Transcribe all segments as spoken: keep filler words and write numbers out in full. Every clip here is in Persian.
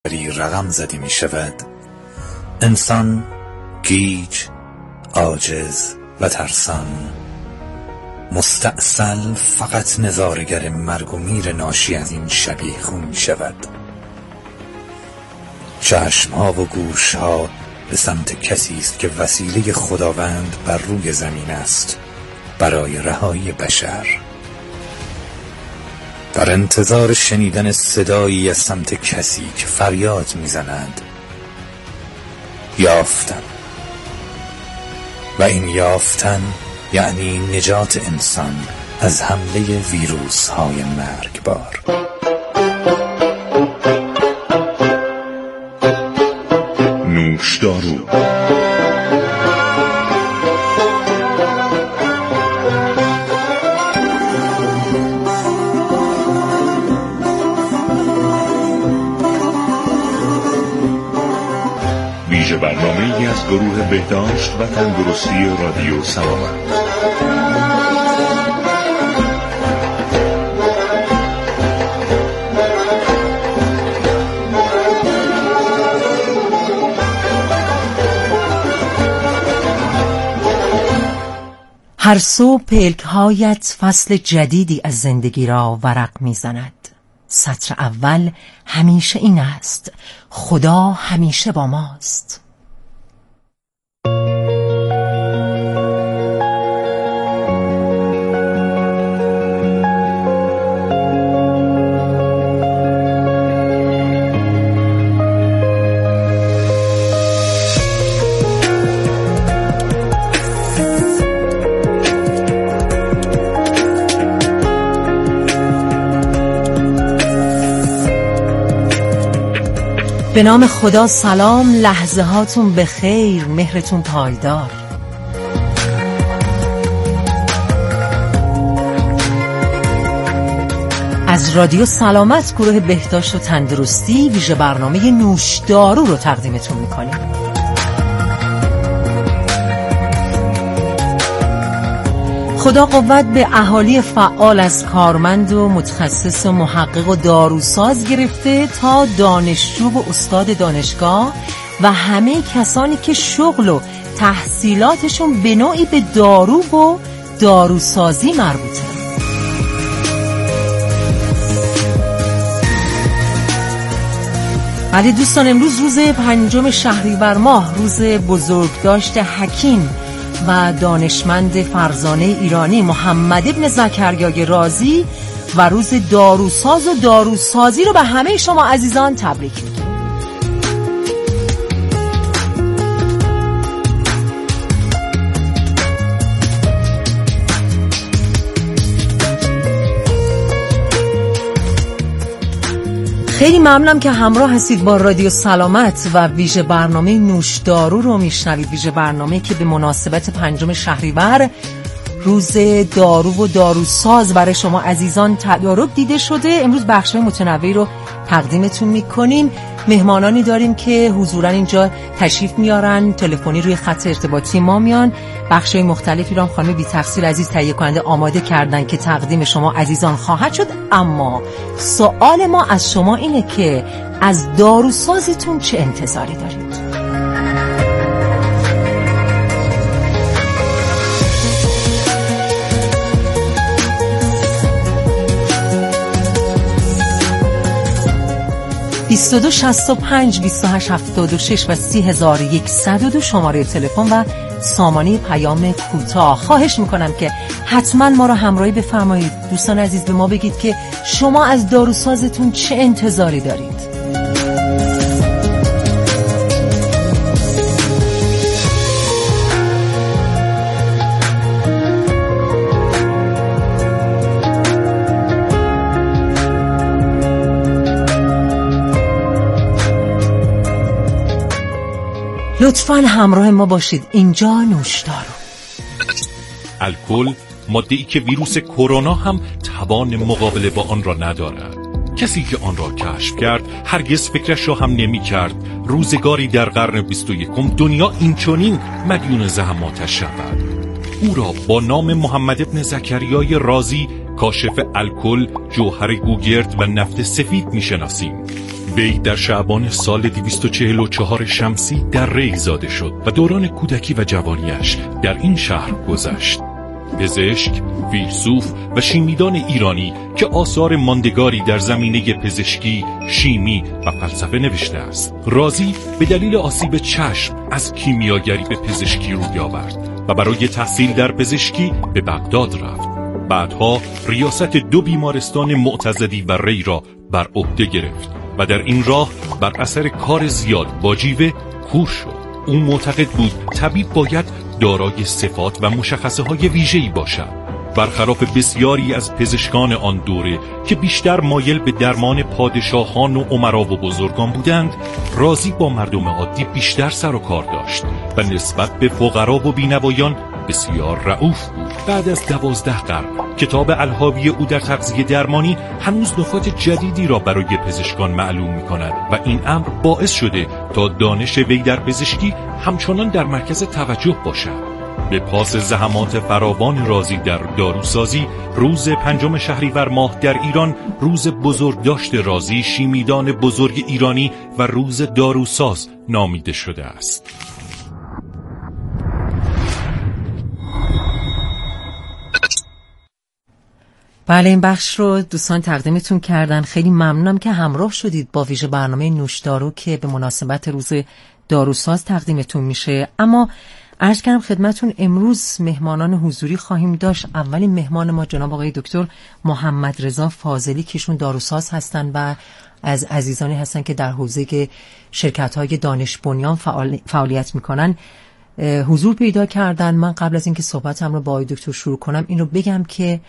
رقم زده می شود، انسان گیج، عاجز و ترسان، مستأصل فقط نظاره‌گر مرگ و میر ناشی از این شبیخون می شود. چشمها و گوشها به سمت کسی است که وسیله خداوند بر روی زمین است برای رهایی بشر. در انتظار شنیدن صدایی از سمت کسی که فریاد می‌زند یافتن، و این یافتن یعنی نجات انسان از حمله ویروس های مرگبار. نوشدارو ویژه برنامه‌ای از گروه بهداشت و تندرستی رادیو سلامت. هر صبح پلک‌هایت فصل جدیدی از زندگی را ورق می‌زند. سطر اول همیشه این است: خدا همیشه با ماست. به نام خدا سلام، لحظه هاتون به خیر، مهرتون پایدار. از رادیو سلامت گروه بهداشت و تندرستی ویژه برنامه نوشدارو رو تقدیمتون میکنیم. خدا قوت به اهالی فعال از کارمند و متخصص و محقق و داروساز گرفته تا دانشجو و استاد دانشگاه و همه کسانی که شغل و تحصیلاتشون به نوعی به دارو و داروسازی مربوطه. ولی دوستان، امروز روز پنجم شهریور ماه، روز بزرگداشت حکیم و دانشمند فرزانه ایرانی محمد ابن زکریای رازی و روز داروساز و داروسازی رو به همه شما عزیزان تبریک میگیم. خیلی ممنونم که همراه هستید با رادیو سلامت و ویژه برنامه نوشدارو رو میشنوید. ویژه برنامه که به مناسبت پنجم شهریور روز دارو و داروساز برای شما عزیزان تدارک دیده شده. امروز بخش‌های متنوعی رو تقدیمتون میکنیم. مهمانانی داریم که حضوراً اینجا تشریف میارن، تلفنی روی خط ارتباطی ما میان. بخش‌های مختلفی رو هم خانم بی تقصیر عزیز تهیه کننده آماده کردن که تقدیم شما عزیزان خواهد شد. اما سوال ما از شما اینه که از داروسازیتون چه انتظاری دارید؟ بیست و دو شصت و پنج بیست و هشت هفتاد و شش و سی هزار و یکصد و دو شماره تلفن و سامانه پیام کوتاه. خواهش میکنم که حتما ما رو همراهی بفرمایید. دوستان عزیز، به ما بگید که شما از داروسازتون چه انتظاری دارید. لطفاً همراه ما باشید. اینجا نوشدارو. الکل، ماده‌ای که ویروس کرونا هم توان مقابله با آن را ندارد. کسی که آن را کشف کرد هرگز فکرش را هم نمی کرد روزگاری در قرن بیست و یکم دنیا اینچنین مدیون زحماتش شود. او را با نام محمد ابن زکریای رازی، کاشف الکل، جوهر گوگرد و نفت سفید می شناسیم. وی در شعبان سال دویست و چهل و چهار شمسی در ری زاده شد و دوران کودکی و جوانیش در این شهر گذشت. پزشک، فیلسوف و شیمیدان ایرانی که آثار ماندگاری در زمینه پزشکی، شیمی و فلسفه نوشته است. رازی به دلیل آسیب چشم از کیمیاگری به پزشکی روی آورد و برای تحصیل در پزشکی به بغداد رفت. بعدها ریاست دو بیمارستان معتضدی و ری را بر عهده گرفت و در این راه بر اثر کار زیاد با جیوه کور شد. او معتقد بود طبیب باید دارای صفات و مشخصه های ویژه‌ای باشد. برخلاف بسیاری از پزشکان آن دوره که بیشتر مایل به درمان پادشاهان و امرا و بزرگان بودند، رازی با مردم عادی بیشتر سر و کار داشت و نسبت به فقرا و بینوایان بسیار رئوف بود. بعد از دوازده قرن کتاب الحاوی او در تغذیه درمانی هنوز نکات جدیدی را برای پزشکان معلوم می کند و این امر باعث شده تا دانش وی در پزشکی همچنان در مرکز توجه باشد. به پاس زحمات فراوان رازی در داروسازی، روز پنجم شهریور ماه در ایران روز بزرگداشت رازی، شیمیدان بزرگ ایرانی و روز داروساز نامیده شده است. بله، این بخش رو دوستان تقدیمتون کردن. خیلی ممنونم که همراه شدید با ویژه برنامه نوشدارو که به مناسبت روز داروساز تقدیمتون میشه. اما عرض کردم خدمتون امروز مهمانان حضوری خواهیم داشت. اولین مهمان ما جناب آقای دکتر محمد رضا فاضلی که ایشون داروساز هستن و از عزیزانی هستن که در حوزه شرکت‌های دانش بنیان فعال... فعالیت میکنن حضور پیدا کردن. من قبل از اینکه صحبتم رو با آقای دکتر شروع کنم این رو بگم که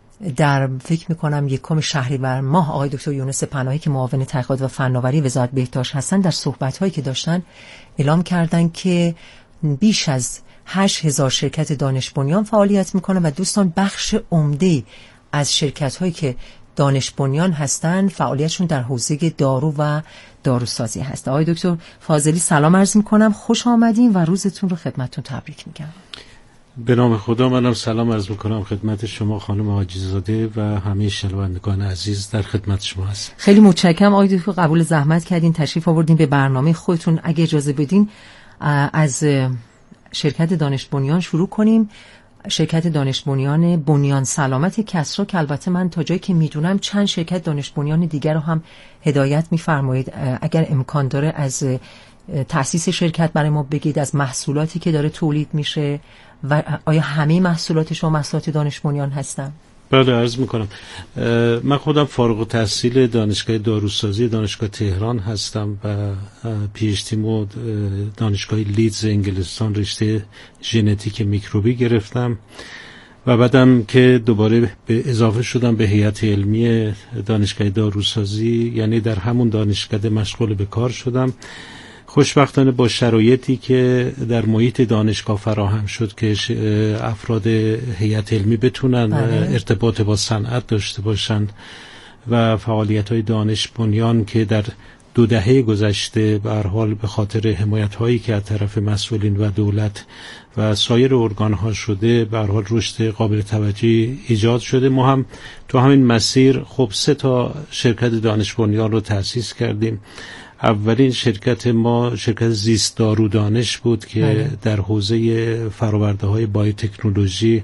در فکر میکنم یکم شهریور ماه آقای دکتر یونس پناهی که معاون تحقیقات و فناوری وزارت بهداشت هستن در صحبت‌هایی که داشتن اعلام کردن که بیش از هشت هزار شرکت دانش بنیان فعالیت میکنه و دوستان بخش عمده از شرکت‌هایی که دانش بنیان هستن فعالیتشون در حوزه دارو و داروسازی هست. آقای دکتر فاضلی سلام عرض میکنم، خوش آمدین و روزتون رو خدمتتون تبریک میگم. به نام خدا منم سلام عرض میکنم خدمت شما خانم حاجی‌زاده و همه شنوندگان عزیز در خدمت شما هست. خیلی متشکرم آقای دکتر قبول زحمت کردین تشریف آوردین به برنامه خودتون. اگه اجازه بدین از شرکت دانش بنیان شروع کنیم. شرکت دانش بنیان بنیان سلامت کسری که البته من تا جایی که میدونم چند شرکت دانش بنیان دیگر رو هم هدایت میفرمایید. اگر امکان داره از تأسیس شرکت برای ما بگید، از محصولاتی که داره تولید میشه و آیا همه محصولات شما محصولات دانش بنیان هستن؟ بله عرض میکنم. من خودم فارغ التحصیل دانشگاه داروسازی دانشگاه تهران هستم و پی اچ دیمو دانشگاه لیدز انگلستان رشته ژنتیک میکروبی گرفتم و بعدم که دوباره به اضافه شدم به هیئت علمی دانشگاه داروسازی، یعنی در همون دانشکده مشغول به کار شدم. خوشبختانه با شرایطی که در محیط دانشگاه فراهم شد که افراد هیئت علمی بتونن بله. ارتباط با صنعت داشته باشن و فعالیت‌های دانش بنیان که در دو دهه گذشته به هر حال به خاطر حمایت‌هایی که از طرف مسئولین و دولت و سایر ارگان‌ها شده به هر حال رشد قابل توجهی ایجاد شده. ما هم تو همین مسیر خب سه تا شرکت دانش بنیان رو تأسیس کردیم. اولین شرکت ما شرکت زیست دارو دانش بود که بله. در حوزه فرآورده های بایوتکنولوژی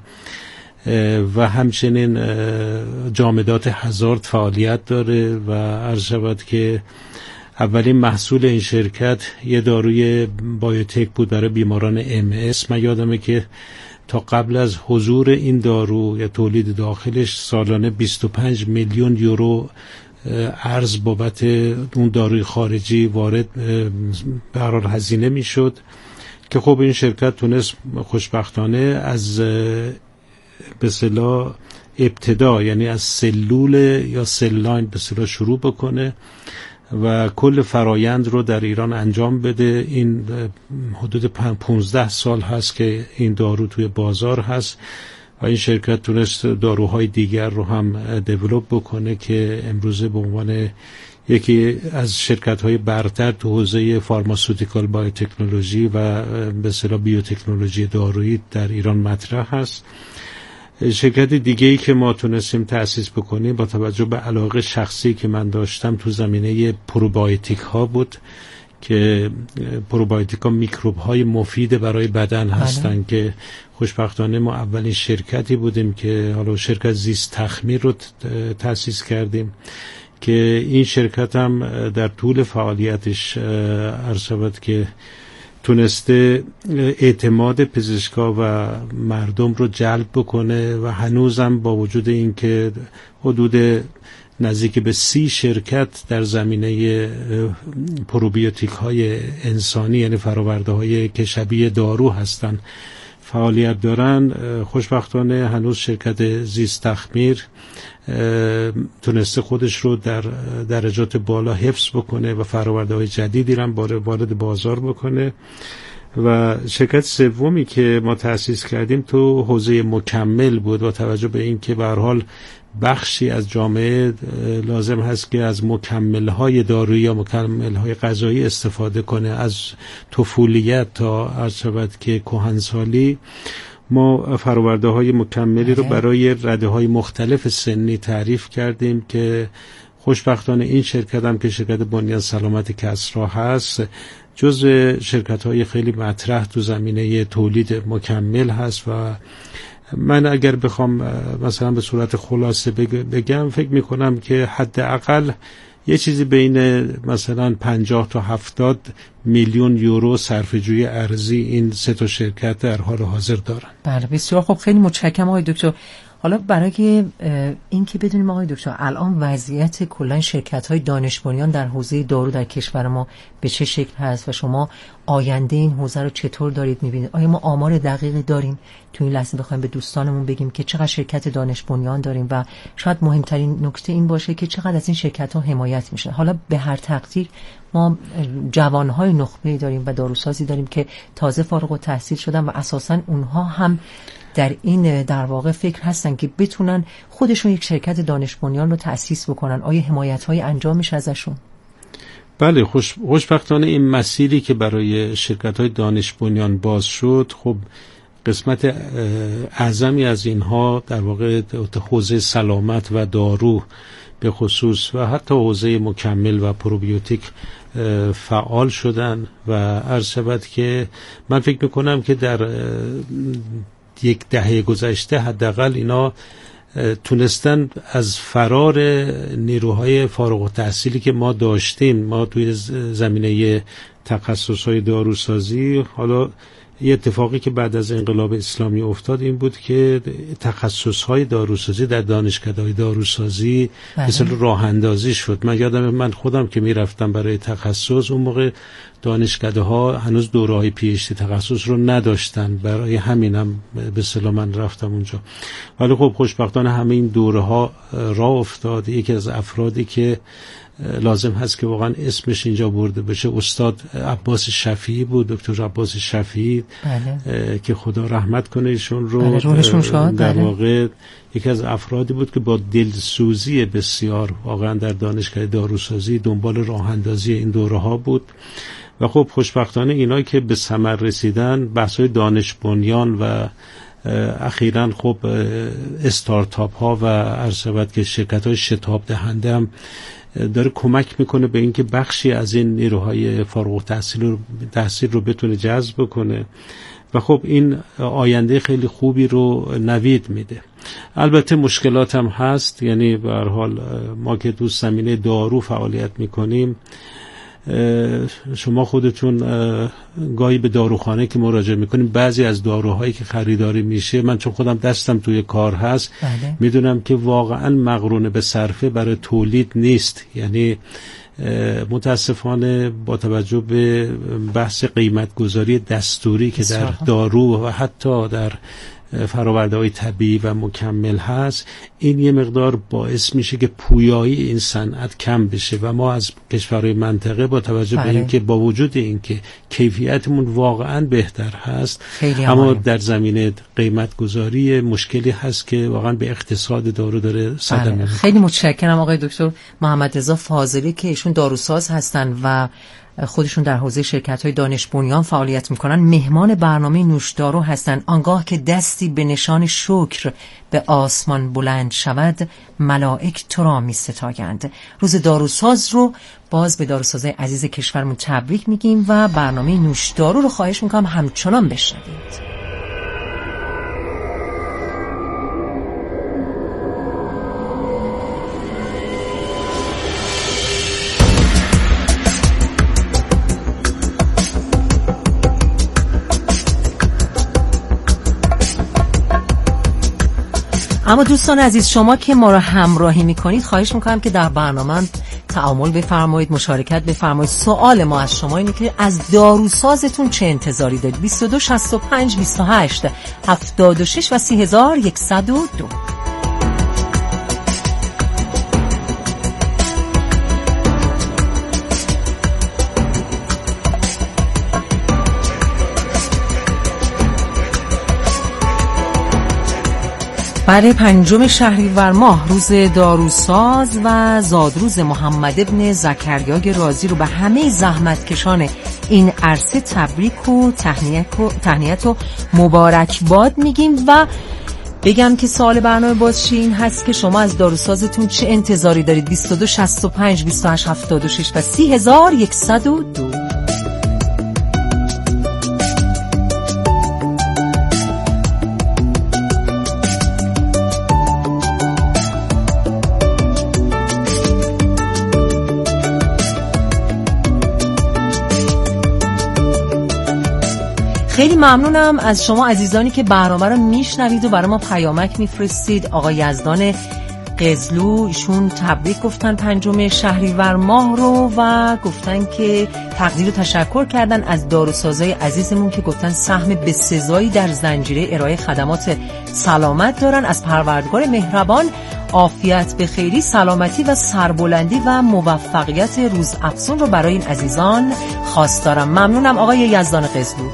و همچنین جامدات هازارد فعالیت داره و عرض شود که اولین محصول این شرکت یه داروی بایوتک بود برای بیماران ام اس. من یادمه که تا قبل از حضور این دارو یا تولید داخلش سالانه بیست و پنج میلیون یورو ارز بابت اون داروی خارجی وارد به هر حال هزینه میشد که خب این شرکت تونست خوشبختانه از به اصطلاح ابتدا، یعنی از سلول یا سل لاین به اصطلاح شروع بکنه و کل فرایند رو در ایران انجام بده. این حدود پانزده سال هست که این دارو توی بازار هست و این شرکت تونست داروهای دیگر رو هم دیولپ بکنه که امروزه به عنوان یکی از شرکت‌های برتر تو حوزه فارماسوتیکال بایوتکنولوژی و به اصطلاح بیوتکنولوژی دارویی در ایران مطرح هست. شرکت دیگه‌ای که ما تونستیم تأسیس بکنیم با توجه به علاقه شخصی که من داشتم تو زمینه پروبایوتیک ها بود که پروبایوتیک ها میکروب های مفید برای بدن هستن که خوشبختانه ما اولین شرکتی بودیم که حالا شرکت زیست تخمیر رو تأسیس کردیم که این شرکت هم در طول فعالیتش عرض شود که تونسته اعتماد پزشکا و مردم رو جلب بکنه و هنوزم با وجود این که حدود نزدیک به سی شرکت در زمینه پروبیوتیک های انسانی یعنی فراورده های که شبیه دارو هستن فعالیت دارن، خوشبختانه هنوز شرکت زیست تخمیر تونسته خودش رو در درجات بالا حفظ بکنه و فرآورده های جدیدی هم وارد بازار بکنه. و شرکت سومی که ما تأسیس کردیم تو حوزه مکمل بود با توجه به این که به هر حال بخشی از جامعه لازم هست که از مکمل‌های دارویی یا مکمل‌های غذایی استفاده کنه از طفولیت تا عرض شود که کهنسالی. ما فرآورده‌های مکملی رو برای رده‌های مختلف سنی تعریف کردیم که خوشبختانه این شرکت هم که شرکت بنیان سلامت کسری هست جز شرکت‌های خیلی مطرح تو زمینه تولید مکمل هست و من اگر بخوام مثلا به صورت خلاصه بگم فکر میکنم که حداقل یه چیزی بین مثلا پنجاه تا هفتاد میلیون یورو صرفه‌جویی ارزی این سه تا شرکت در حال حاضر دارن. بله بسیار خب، خیلی متشکرم آقای دکتر. حالا برای این که بدونیم آقای دکتر الان وضعیت کلا شرکت‌های دانش بنیان در حوزه دارو در کشور ما به چه شکل هست و شما آینده این حوزه رو چطور دارید می‌بینید؟ آیا ما آمار دقیقی داریم تو این لحظه بخوایم به دوستانمون بگیم که چقدر شرکت دانش بنیان داریم و شاید مهمترین نکته این باشه که چقدر از این شرکت‌ها حمایت میشن؟ حالا به هر تقدیر ما جوان‌های نخبه‌ای داریم و داروسازی داریم که تازه فارغ التحصیل شدن و اساساً اونها هم در این در واقع فکر هستن که بتونن خودشون یک شرکت دانش بنیان رو تأسیس بکنن. آیا حمایت‌های انجام میشه ازشون؟ بله، خوش خوشبختانه این مسیری که برای شرکت‌های دانش بنیان باز شد، خب قسمت اعظمی از اینها در واقع حوزه سلامت و دارو به خصوص و حتی حوزه مکمل و پروبیوتیک فعال شدن و عرض شود که من فکر میکنم که در یک دهه گذشته حداقل اینا تونستن از فرار نیروهای فارغ التحصیلی که ما داشتیم. ما توی زمینه تخصص‌های داروسازی، حالا یه اتفاقی که بعد از انقلاب اسلامی افتاد این بود که تخصص‌های داروسازی در دانشکده‌های داروسازی مثل راه اندازی شد. من یادم من خودم که میرفتم برای تخصص اون موقع دانشکده‌ها هنوز دوره‌های پی اچ دی تخصص رو نداشتن، برای همینم به اصطلاح من رفتم اونجا. ولی خب خوشبختانه همه این دوره‌ها راه افتاد. یکی از افرادی که لازم هست که واقعا اسمش اینجا برده بشه استاد عباس شفیعی بود، دکتر عباس شفیعی. بله. که خدا رحمت کنه ایشون رو. بله، در واقع یکی از افرادی بود که با دلسوزی بسیار واقعا در دانشگاه داروسازی دنبال راه اندازی این دوره ها بود و خب خوشبختانه اینا که به ثمر رسیدن بحث‌های دانش بنیان و اخیراً خب استارتاپ ها و عرض شود که شرکت های شتاب دهنده هم داره کمک میکنه به اینکه بخشی از این نیروهای فارغ التحصیل رو تحصیل رو بتونه جذب کنه و خب این آینده خیلی خوبی رو نوید میده. البته مشکلات هم هست، یعنی به هر حال ما که تو زمینه دارو فعالیت میکنیم، شما خودتون گاهی به داروخانه که مراجعه میکنیم بعضی از داروهایی که خریداری میشه، من چون خودم دستم توی کار هست بله. میدونم که واقعا مقرون به صرفه برای تولید نیست. یعنی متاسفانه با توجه به بحث قیمت گذاری دستوری که در دارو و حتی در فرآورده های طبیعی و مکمل هست، این یه مقدار باعث میشه که پویایی این صنعت کم بشه و ما از کشورهای منطقه با توجه بله. به اینکه با وجود اینکه کیفیتمون واقعا بهتر هست اما در زمینه قیمت گذاری مشکلی هست که واقعا به اقتصاد دارو داره صدمه میزنه. خیلی متشکرم آقای دکتر محمد رضا فاضلی که ایشون داروساز هستن و خودشون در حوزه شرکت‌های دانش بنیان فعالیت میکنن مهمان برنامه نوشدارو هستن. آنگاه که دستی به نشان شکر به آسمان بلند شود، ملائک تو را میستایند. روز داروساز رو باز به داروسازای عزیز کشورمون تبریک میگیم و برنامه نوشدارو رو خواهش میکنم همچنان بشنوید. اما دوستان عزیز، شما که ما را همراهی میکنید خواهش میکنم که در برنامه تعامل بفرمایید، مشارکت بفرمایید. سوال ما از شما اینه که از داروسازتون چه انتظاری دارید؟ بیست و دو شصت و پنج بیست و هشت هفتاد و شش و سی هزار و صد و دو. بله، پنجم شهریور ماه روز داروساز و زادروز محمد ابن زکریای رازی رو به همه زحمتکشان این عرصه تبریک و تهنیت و مبارکباد میگیم و بگم که سوال برنامه بازش این هست که شما از داروسازتون چه انتظاری دارید؟ بیست و دو شصت و پنج بیست و هشت هفتاد و شش و سی هزار و صد و دو. خیلی ممنونم از شما عزیزانی که برنامه رو میشنوید و برای ما پیامک میفرستید. آقا یزدان قزلو ایشون تبریک گفتن پنجم شهریور ماه رو و گفتن که تقدیر و تشکر کردن از داروسازای عزیزمون که گفتن سهم بسزایی در زنجیره ارائه خدمات سلامت دارن. از پروردگار مهربان عافیت به خیری، سلامتی و سربلندی و موفقیت روز افزون رو برای این عزیزان خواستارم. ممنونم آقای یزدان قزلو.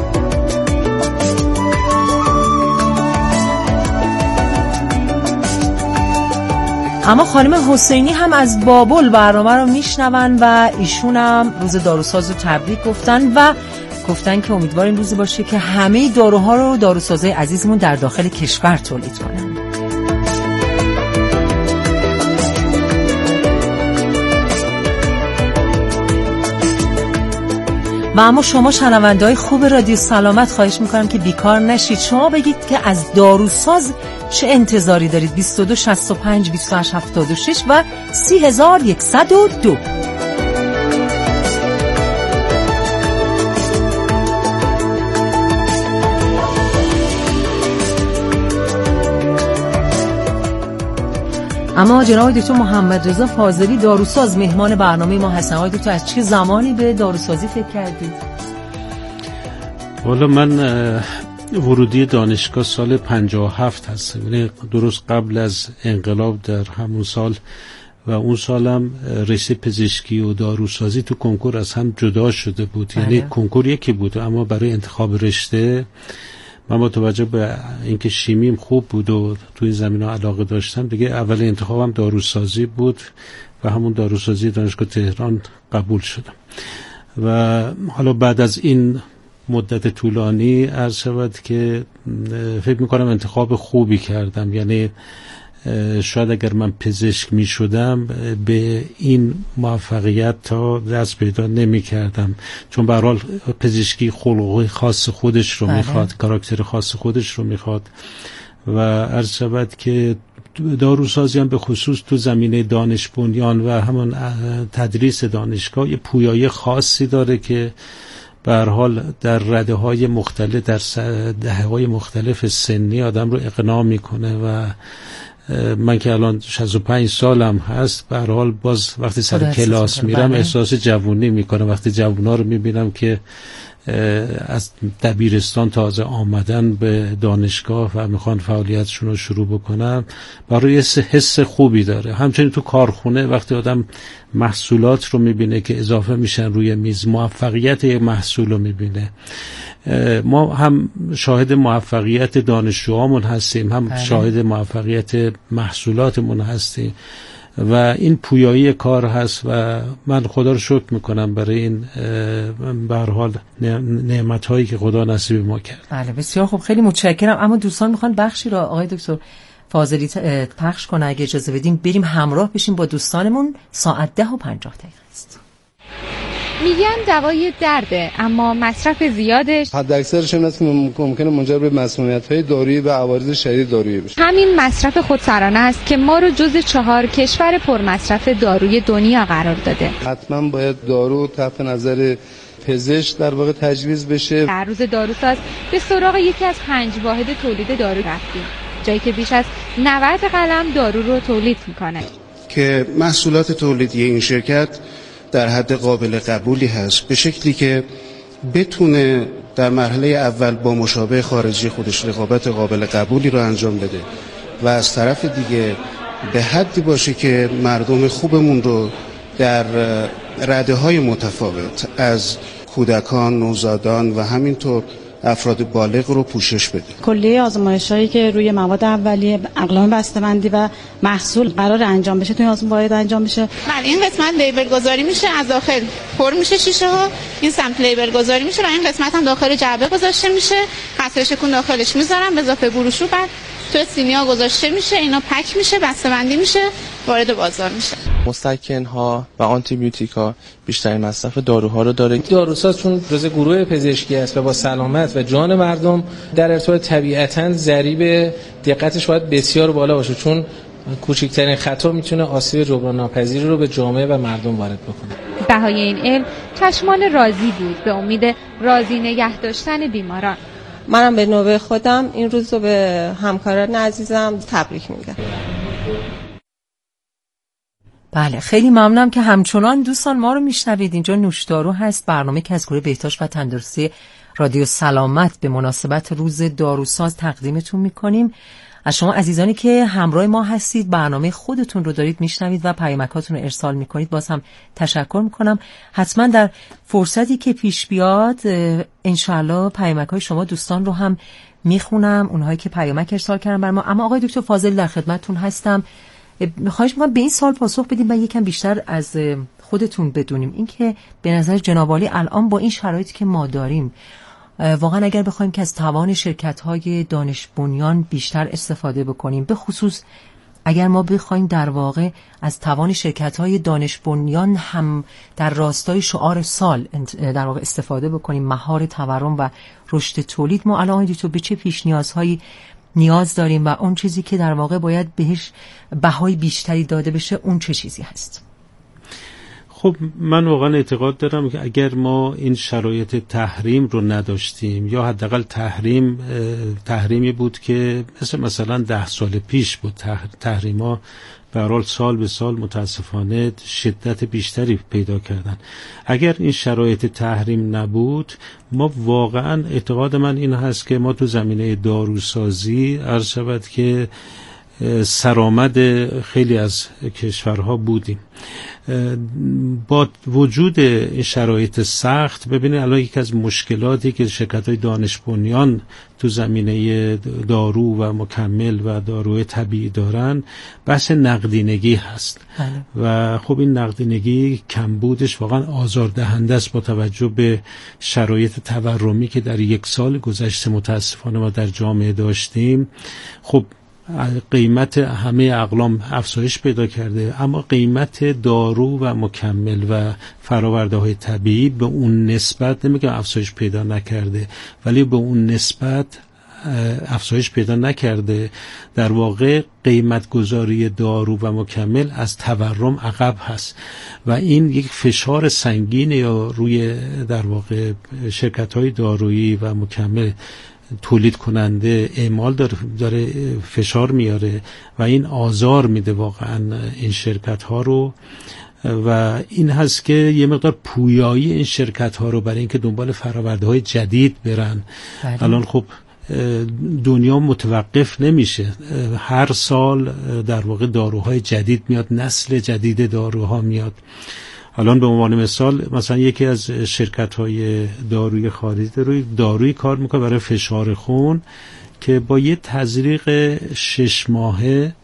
اما خانم حسینی هم از بابل برنامه رو میشنون و ایشون هم روز داروساز رو تبریک گفتن و گفتن که امیدواریم روزی باشه که همه داروها رو داروسازای عزیزمون در داخل کشور تولید کنن. و اما شما شنونده‌های خوب رادیو سلامت خواهش میکنم که بیکار نشید. شما بگید که از داروساز چه انتظاری دارید؟ بیست و دو شصت و پنج بیست و هشت هفتاد و شش و سی هزار و صد و دو. اما جناب دکتر محمد رضا فاضلی داروساز مهمان برنامه ما هستن. آقای دکتر از چه زمانی به داروسازی فکر کردید؟ والا من ورودی دانشگاه سال پنجاه و هفت هستم، یعنی درست قبل از انقلاب در همون سال و اون سالم رشته پزشکی و داروسازی تو کنکور از هم جدا شده بود. بله. یعنی کنکور یکی بود اما برای انتخاب رشته من با توجه به اینکه شیمیم خوب بود و توی زمینه علاقه داشتم دیگه اول انتخابم داروسازی بود و همون داروسازی دانشگاه تهران قبول شدم. و حالا بعد از این مدت طولانی عرض شود که فکر میکنم انتخاب خوبی کردم. یعنی شاید اگر من پزشک می شدم به این موفقیت تا دست پیدا نمی کردم، چون به هر حال پزشکی خلقی خاص خودش رو میخواد، کاراکتر خاص خودش رو میخواد و عرض شود که داروسازی هم به خصوص تو زمینه دانش بنیان و همون تدریس دانشگاه یه پویایی خاصی داره که به هر حال در رده‌های مختلف، در دهه‌های مختلف سنی آدم رو اقناع میکنه و من که الان شصت و پنج سالم هست به هر حال باز وقتی سر کلاس میرم احساس جوونی میکنم. وقتی جوونا رو میبینم که از دبیرستان تازه آمدن به دانشگاه و میخوان فعالیتشون رو شروع بکنن برای حس خوبی داره. همچنین تو کارخونه وقتی آدم محصولات رو میبینه که اضافه میشن روی میز، موفقیت یک محصول رو میبینه. ما هم شاهد موفقیت دانشجوهامون هستیم، هم شاهد موفقیت محصولاتمون هستیم و این پویایی کار هست و من خدا رو شکر میکنم برای این به هر حال نعمت هایی که خدا نصیب ما کرد. بله بسیار خوب، خیلی متشکرم. اما دوستان میخوان بخشی را آقای دکتر فاضلی پخش کنه، اگه اجازه بدیم بریم همراه بشیم با دوستانمون. ساعت ده و پنجاه دقیقه است. میگن دوای درده، اما مصرف زیادش حداکثرش این است که ممکنه منجر به مسمومیت‌های دارویی و عوارض شدید دارویی بشه. همین مصرف خودسرانه است که ما رو جز چهار کشور پرمصرف داروی دنیا قرار داده. حتما باید دارو تحت نظر پزشک در واقع تجویز بشه. در روز داروساز به سراغ یکی از پنج واحد تولید دارو رفتیم، جایی که بیش از نود قلم دارو رو تولید میکنه که محصولات تولیدی این شرکت در حد قابل قبولی هست، به شکلی که بتونه در مرحله اول با مشابه خارجی خودش رقابت قابل قبولی رو انجام بده و از طرف دیگه به حدی باشه که مردم خوبمون رو در رده‌های متفاوت از کودکان، نوزادان و همینطور افراد بالغ رو پوشش بده. کلیه آزمایش‌هایی که روی مواد اولیه، اقلام بسته‌بندی و محصول قرار انجام بشه توی آزمون باید انجام بشه. بله، این قسمت لیبل گذاری میشه، از داخل پر میشه شیشه ها، این سمت لیبل گذاری میشه و این قسمت هم داخل جعبه گذاشته میشه، قطره شکون داخلش میذارم به اضافه بروشور، بعد تو سینیا گذاشته میشه، اینا پک میشه، بسته‌بندی میشه، وارد بازار میشه. مسکن‌ها و آنتی بیوتیکا بیشترین مصرف داروها رو داره. داروساز چون جزء گروه پزشکی است و با سلامت و جان مردم در ارتباط، طبیعتاً ضریب دقتش باید بسیار بالا باشه، چون کوچکترین خطا میتونه آسیب جبران ناپذیری رو به جامعه و مردم وارد بکنه. بهای این علم چشمان راضی بود به امید راضی نگه داشتن بیماران. منم به نوبه خودم این روز رو به همکاران عزیزم تبریک میگم. بله خیلی ممنونم که همچنان دوستان ما رو میشنوید. اینجا نوشدارو هست، برنامه که از گروه بهداشت و تندرستی رادیو سلامت به مناسبت روز داروساز تقدیمتون میکنیم. از شما عزیزانی که همراه ما هستید، برنامه خودتون رو دارید میشنوید و پیامکاتون رو ارسال میکنید، باز هم تشکر میکنم. حتما در فرصتی که پیش بیاد انشالله پیامکای شما دوستان رو هم میخونم، اونهایی که پیامک ارسال کردن بر ما. اما آقای دکتر فاضل در خدمتتون هستم، خواهش میکنم به این سوال پاسخ بدیم و یکم بیشتر از خودتون بدونیم. این که به نظر جناب عالی الان با این شرایطی که ما داریم، واقعا اگر بخوایم که از توان شرکت‌های دانش بنیان بیشتر استفاده بکنیم، به خصوص اگر ما بخوایم در واقع از توان شرکت‌های دانش بنیان هم در راستای شعار سال در واقع استفاده بکنیم، مهار تورم و رشد تولید، ما الان تو به چه پیش نیازهایی نیاز داریم و اون چیزی که در واقع باید بهش بهای بیشتری داده بشه اون چه چیزی هست؟ خب من واقعا اعتقاد دارم که اگر ما این شرایط تحریم رو نداشتیم، یا حداقل تحریم تحریمی بود که مثل مثلا ده سال پیش بود، تحریما به هر حال سال به سال متاسفانه شدت بیشتری پیدا کردن. اگر این شرایط تحریم نبود، ما واقعا اعتقاد من این هست که ما تو زمینه داروسازی عرض شود که سرآمد خیلی از کشورها بودیم. با وجود این شرایط سخت، ببینید الان یکی از مشکلاتی که شرکت‌های دانش بنیان تو زمینه دارو و مکمل و داروی طبیعی دارن، بحث نقدینگی هست. بله. و خب این نقدینگی کمبودش واقعا آزاردهنده است با توجه به شرایط تورمی که در یک سال گذشته متاسفانه ما در جامعه داشتیم. خب قیمت همه اقلام افزایش پیدا کرده، اما قیمت دارو و مکمل و فراورده های طبیعی به اون نسبت، نمیگم افزایش پیدا نکرده، ولی به اون نسبت افزایش پیدا نکرده. در واقع قیمت گذاری دارو و مکمل از تورم عقب هست و این یک فشار سنگین یا روی در واقع شرکت های دارویی و مکمل تولید کننده اعمال داره, داره فشار میاره و این آزار میده واقعا این شرکت ها رو و این هست که یه مقدار پویایی این شرکت ها رو برای اینکه دنبال فراورده های جدید برن. بله. الان خب دنیا متوقف نمیشه، هر سال در واقع داروهای جدید میاد، نسل جدید داروها میاد. الان به عنوان مثال مثلا یکی از شرکت‌های داروی خارجی روی دارویی کار میکنه برای فشار خون که با یه تزریق شش ماهه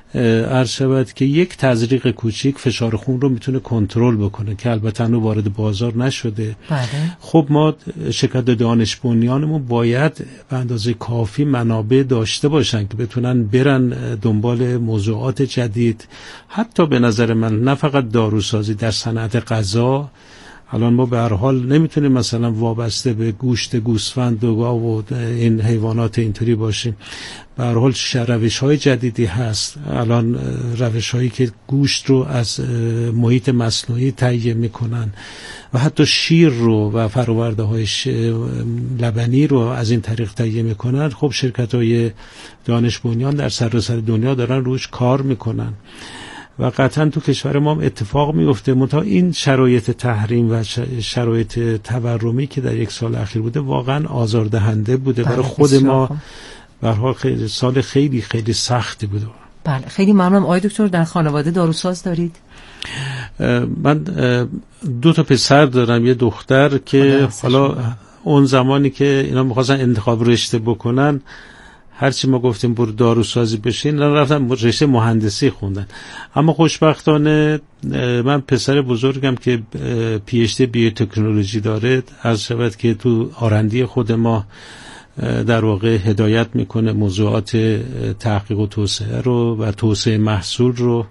عرض شود که یک تزریق کوچیک فشار خون رو میتونه کنترل بکنه که البته هنوز وارد بازار نشده. بله. خب ما شرکت دانش بنیانمون باید به اندازه کافی منابع داشته باشن که بتونن برن دنبال موضوعات جدید. حتی به نظر من نه فقط داروسازی، در صنعت غذا الان ما به هر حال نمیتونیم مثلا وابسته به گوشت گوسفند و گاو و این حیوانات اینطوری باشیم. به هر حال روش‌های جدیدی هست الان، روش‌هایی که گوشت رو از محیط مصنوعی تهیه میکنن و حتی شیر رو و فرآورده‌های لبنی رو از این طریق تهیه میکنن. خب شرکت‌های دانش بنیان در سراسر دنیا دارن روش کار میکنن و قطعا تو کشور ما هم اتفاق میفته. منتها این شرایط تحریم و شرایط تورمی که در یک سال اخیر بوده واقعا آزاردهنده بوده برای خود ما. به هر حال خیلی سال خیلی خیلی سختی بوده. بله خیلی ممنونم. آقای دکتر در خانواده داروساز دارید؟ من دو تا پسر دارم، یه دختر که حالا اون زمانی که اینا می‌خواستن انتخاب رشته بکنن، هرچی ما گفتیم برو داروسازی بشین، رفتن رشته مهندسی خوندن. اما خوشبختانه من پسر بزرگم که پی اچ دی بیوتکنولوژی داره، از شود که تو آرندی خود ما در واقع هدایت میکنه موضوعات تحقیق و توسعه رو و توسعه محصول رو.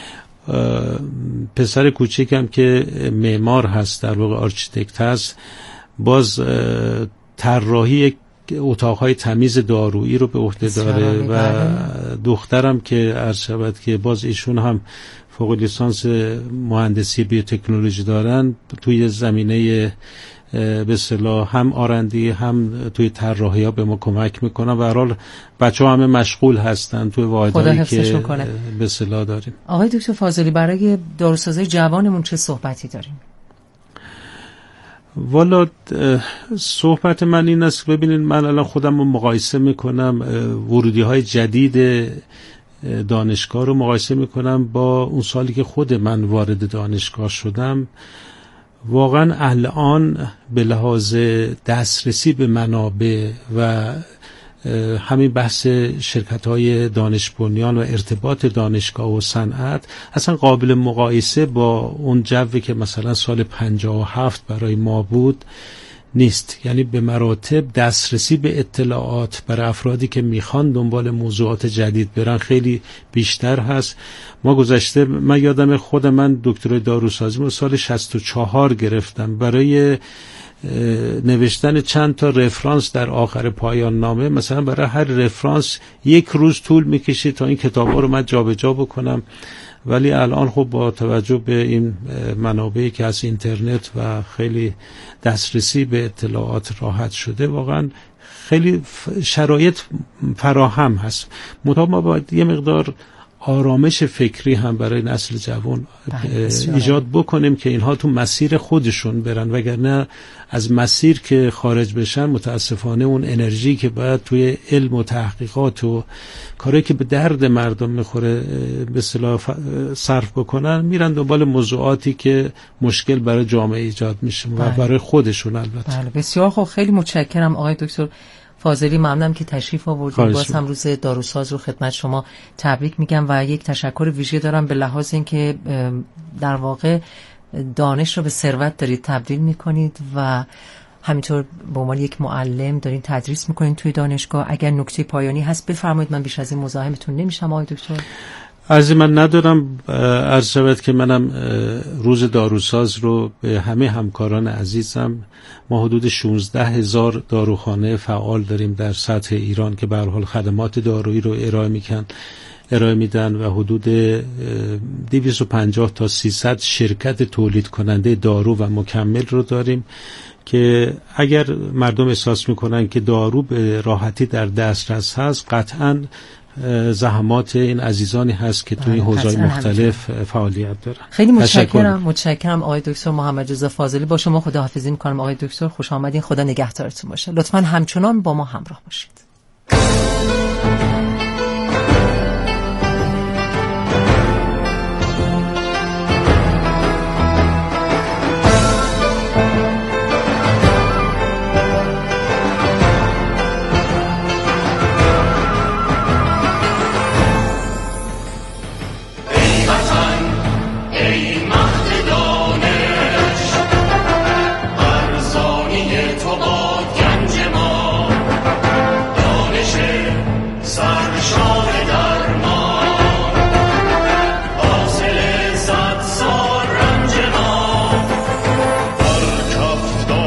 پسر کوچیکم که معمار هست، در واقع آرکیتکت هست، باز طراحی اتاقهای تمیز دارویی رو به عهده داره و دخترم که عرض شود که باز ایشون هم فوق لیسانس مهندسی بیوتکنولوژی دارن، توی زمینه به اصطلاح هم آرندی هم توی طراحی ها به ما کمک میکنن و هر حال بچه‌ها همه مشغول هستن توی واحدهایی که به اصطلاح داریم. آقای دکتر فاضلی برای داروسازی جوانمون چه صحبتی داریم؟ والا صحبت من این است، ببینید من الان خودم رو مقایسه میکنم، ورودی های جدید دانشگاه رو مقایسه میکنم با اون سالی که خود من وارد دانشگاه شدم. واقعا الان به لحاظ دسترسی به منابع و همین بحث شرکت‌های دانش بنیان و ارتباط دانشگاه و صنعت اصلا قابل مقایسه با اون جوی که مثلا سال پنجاه و هفت برای ما بود نیست. یعنی به مراتب دسترسی به اطلاعات برای افرادی که میخوان دنبال موضوعات جدید برن خیلی بیشتر هست. ما گذشته، من یادم خود من دکترای داروسازی رو سال شصت و چهار گرفتم، برای نوشتن چند تا رفرانس در آخر پایان نامه مثلا برای هر رفرانس یک روز طول میکشید تا این کتابا رو من جابجا بکنم. ولی الان خب با توجه به این منابعی که از اینترنت و خیلی دسترسی به اطلاعات راحت شده، واقعا خیلی شرایط فراهم هست. منتها ما باید یه مقدار آرامش فکری هم برای نسل جوان ایجاد بکنیم که اینها تو مسیر خودشون برن، وگرنه از مسیر که خارج بشن متاسفانه اون انرژی که باید توی علم و تحقیقات و کاری که به درد مردم میخوره به اصطلاح صرف بکنن، میرن دنبال موضوعاتی که مشکل برای جامعه ایجاد میشه و برای خودشون البته. بله بسیار خوب، خیلی متشکرم آقای دکتر فاضلی، ممنونم که تشریف آوردید. باز هم روز داروساز رو خدمت شما تبریک میگم و یک تشکر ویژه دارم به لحاظ اینکه در واقع دانش رو به ثروت دارید تبدیل میکنید و همینطور به عنوان یک معلم دارین تدریس میکنید توی دانشگاه. اگر نکته پایانی هست بفرمایید، من بیش از این مزاحمتون نمیشم آقای دکتر. عرض من ندارم، عرض شود که منم روز داروساز رو به همه همکاران عزیزم، ما حدود شانزده هزار داروخانه فعال داریم در سطح ایران که به هر حال خدمات دارویی رو ارائه میکنن ارائه میدن و حدود دویست و پنجاه تا سیصد شرکت تولید کننده دارو و مکمل رو داریم که اگر مردم احساس میکنن که دارو به راحتی در دسترس هست، قطعاً زحمات این عزیزانی هست که توی حوزه‌های مختلف فعالیت دارن. خیلی متشکرم. متشکرم آقای دکتر محمد رضا فاضلی. با شما خداحافظی می‌کنم آقای دکتر، خوش آمدین. خدا نگهدارتون باشه. لطفاً همچنان با ما همراه باشید.